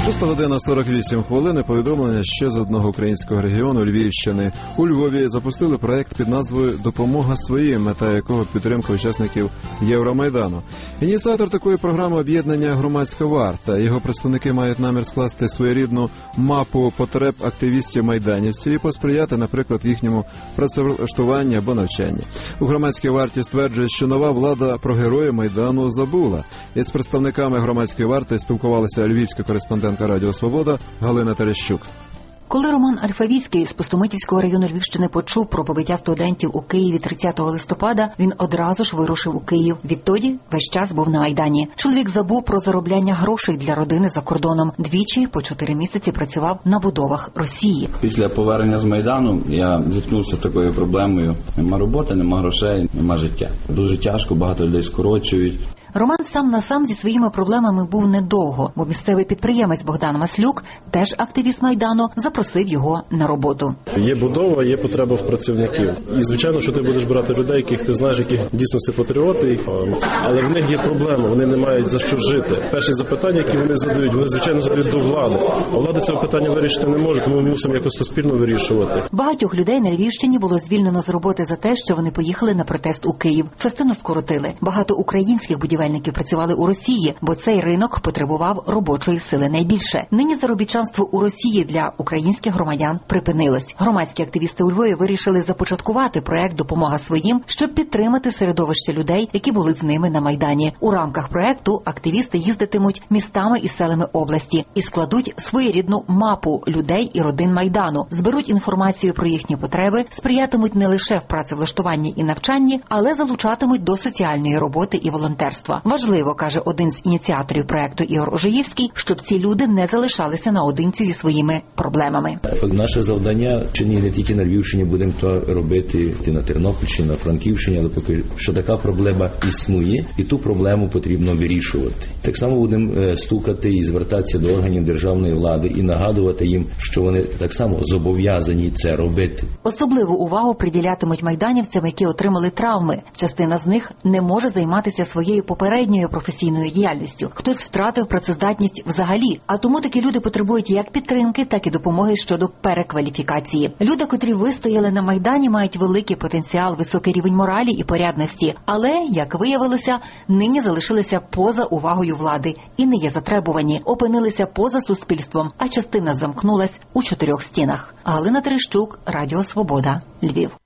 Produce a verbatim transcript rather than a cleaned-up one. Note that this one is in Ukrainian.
шоста година сорок вісім хвилин. Повідомлення ще з одного українського регіону Львівщини. У Львові запустили проект під назвою «Допомога своїм», мета якого підтримка учасників Євромайдану. Ініціатор такої програми – об'єднання «Громадська варта». Його представники мають намір скласти своєрідну мапу потреб активістів-майданівців і посприяти, наприклад, їхньому працевлаштуванню або навчанні. У «Громадській варті» стверджують, що нова влада про героїв Майдану забула. Із представниками «Громадської варти» спілкувалася львівська кореспондентка Радіо Свобода Галина Терещук. Коли Роман Альфавійський з Пустомитівського району Львівщини почув про побиття студентів у Києві тридцятого листопада, він одразу ж вирушив у Київ. Відтоді весь час був на Майдані. Чоловік забув про заробляння грошей для родини за кордоном. Двічі по чотири місяці працював на будовах Росії. Після повернення з Майдану я зіткнувся з такою проблемою. Нема роботи, нема грошей, нема життя. Дуже тяжко, багато людей скорочують. Роман сам на сам зі своїми проблемами був недовго, бо місцевий підприємець Богдан Маслюк, теж активіст Майдану, запросив його на роботу. Є будова, є потреба в працівників. І, звичайно, що ти будеш брати людей, яких ти знаєш, які дійсно всі патріоти, але в них є проблема, вони не мають за що жити. Перші запитання, які вони задають, вони, звичайно, задають до влади. А влада цього питання вирішити не може, тому ми мусимо якось то спільно вирішувати. Багатьох людей на Львівщині було звільнено з роботи за те, що вони поїхали на протест у Київ. Частину скоротили. Багато українських будівельників працювали у Росії, бо цей ринок потребував робочої сили найбільше. Нині заробітчанство у Росії для українських громадян припинилось. Громадські активісти у Львові вирішили започаткувати проект «Допомога своїм», щоб підтримати середовище людей, які були з ними на Майдані. У рамках проекту активісти їздитимуть містами і селами області і складуть своєрідну мапу людей і родин Майдану, зберуть інформацію про їхні потреби, сприятимуть не лише в працевлаштуванні і навчанні, але залучатимуть до соціальної роботи і волонтерства. Важливо, каже один з ініціаторів проекту Ігор Ожиївський, щоб ці люди не залишалися наодинці зі своїми проблемами. Наше завдання, чи не тільки на Львівщині, будемо то робити на Тернопільщині, на Франківщині, але поки що така проблема існує, і ту проблему потрібно вирішувати. Так само будемо стукати і звертатися до органів державної влади і нагадувати їм, що вони так само зобов'язані це робити. Особливу увагу приділятимуть майданівцям, які отримали травми. Частина з них не може займатися своєю попередньою професійною діяльністю. Хтось втратив працездатність взагалі, а тому такі люди потребують як підтримки, так і допомоги щодо перекваліфікації. Люди, котрі вистояли на Майдані, мають великий потенціал, високий рівень моралі і порядності, але, як виявилося, нині залишилися поза увагою влади і не є затребувані, опинилися поза суспільством, а частина замкнулась у чотирьох стінах. Галина Терещук, Радіо Свобода, Львів.